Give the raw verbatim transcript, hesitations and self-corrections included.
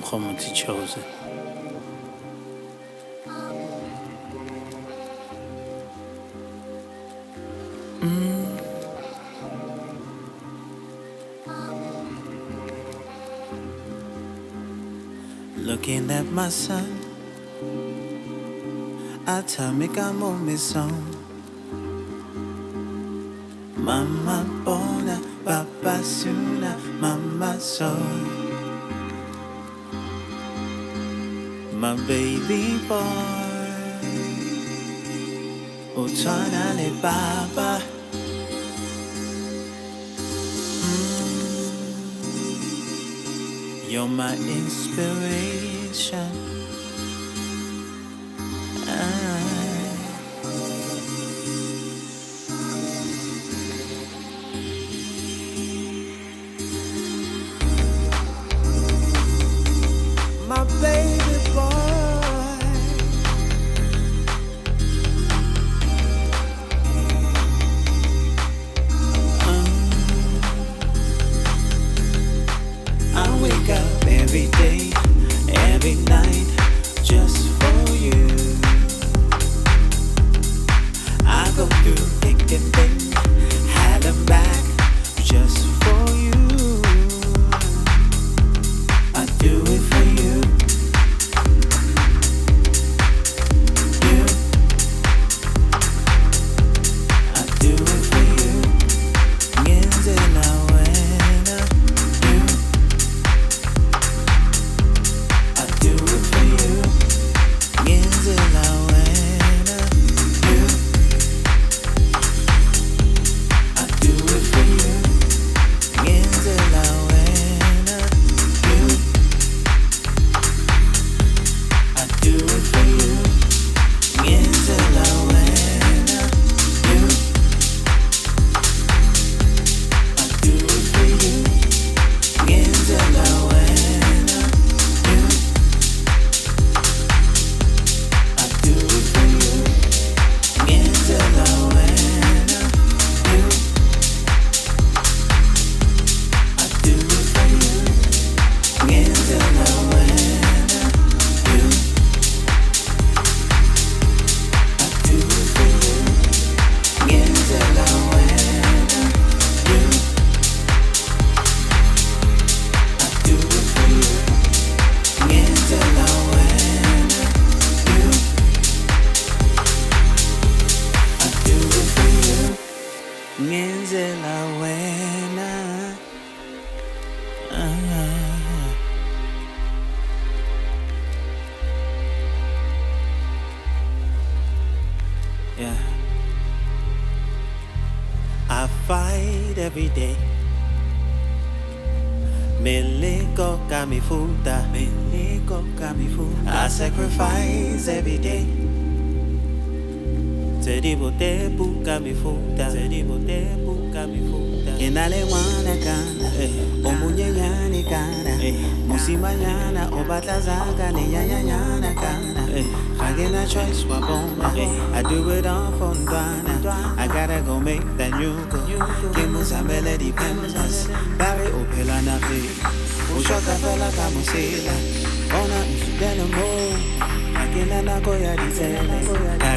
Mkhomotsi Chosen. Mm. Looking at my son, I tell me come on me song. Mama bona, papa suna, mama soy. My baby boy, utwana le baba. Mm. You're my inspiration. I My baby boy, um, I wake up every day, every night, just for you. I go through thick and thin, had 'em back, just for you. I do it for you. You. I do it for you. Ngenzela wena. You. I do it for you. Ngenzela wena. You. I do it for you. Ngenzela wena. You. I do it for you. Ngenzela wena. You. I do it for you. Ngenzela wena. You. I do it for you. Ngenzela wena. You. I do it for you. Ngenzela wena. You. I do it for you. Ngenzela wena. You. I do it for you. Ngenzela wena. You. I do it for you. Ngenzela wena. Ah. Yeah. I fight every day. Miliko kamifuta. Miliko kamifuta. I sacrifice every day. Zedibote buka mifuta. Zedibote buka mifuta. Inale wana kana. Omunye nyani kana. Musima yana obatla zaka ne yanya yana kana. Hagena choice wabona. I do it all for Ndwana. I gotta go make that new go. Kimusa melody pemas. Barry opela na fe. Ushoka fela kamusela. Ona msudena mo. Akina na koya disele.